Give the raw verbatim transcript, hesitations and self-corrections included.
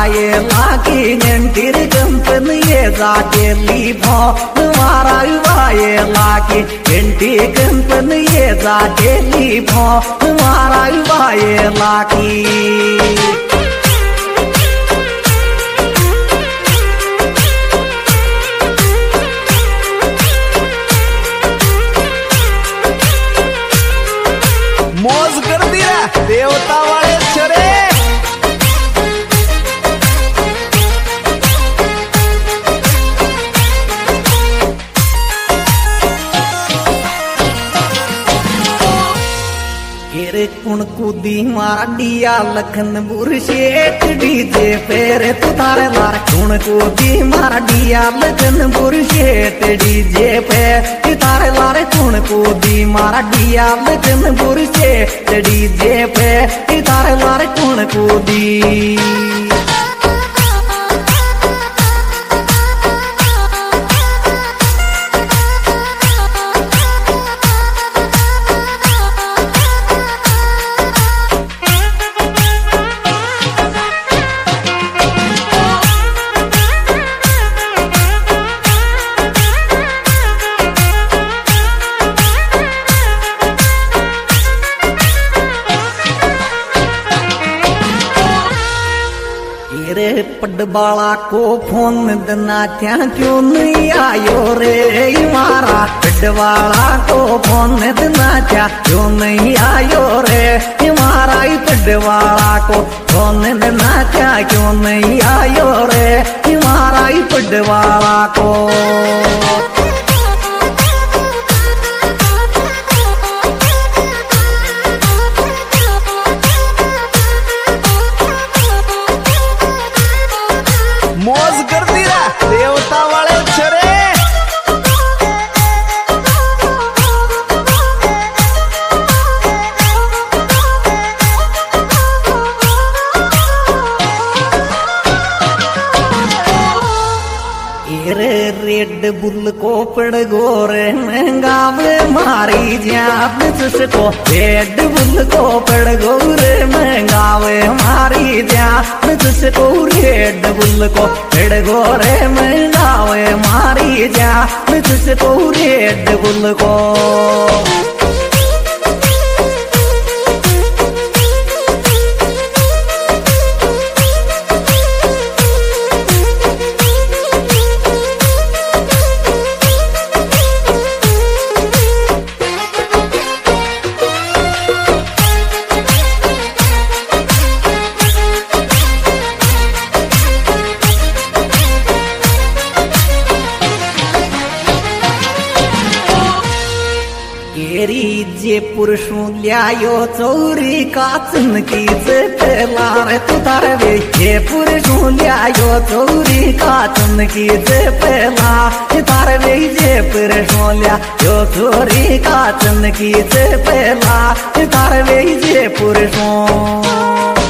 वाये लागी घंटीर कंपन ये जाके ली भो मारा वाये लागी घंटी कंपन ये जाके ली भो मारा वाये लागी मौज कर दिया देवता वाले चरे रे कुण कूदी मारा डिया लखनपुर शेठ डीजे पेरे तू थारे लार कुण कूदी मारा डिया लखनपुर शेठ डीजे पे तारे लारे कुण कूदी मारा डिया लखनपुर शेठ डीजे पे तारे लारे कुण कूदी रे पडबाला को फोन दना क्या क्यों नहीं आयो रे मारा पडवाला को फोन दना क्या क्यों नहीं आयो रे मारा पडवाला को फोन दना क्या क्यों नहीं आयो रे मारा पडवाला को मौज कर दिया देवता वाले चरे रे रेड बुल को पड़ गोरे महंगा में मारी जात जिसको रेड बुल को पड़ गोरे महंगा में मारी जात जिसको रेड बुल को पड़ गोरे महंगा में मारी जात जिसको रेड बुल को जे पुरुषों लियायो चौरी काचन की पेला रे तू तारे वे जे पुरुषों लियायो चौरी काचन की पेला तारे वे जे पुरुषों लियायो चौरी काचन की पेला तारे वे जे पुरुषों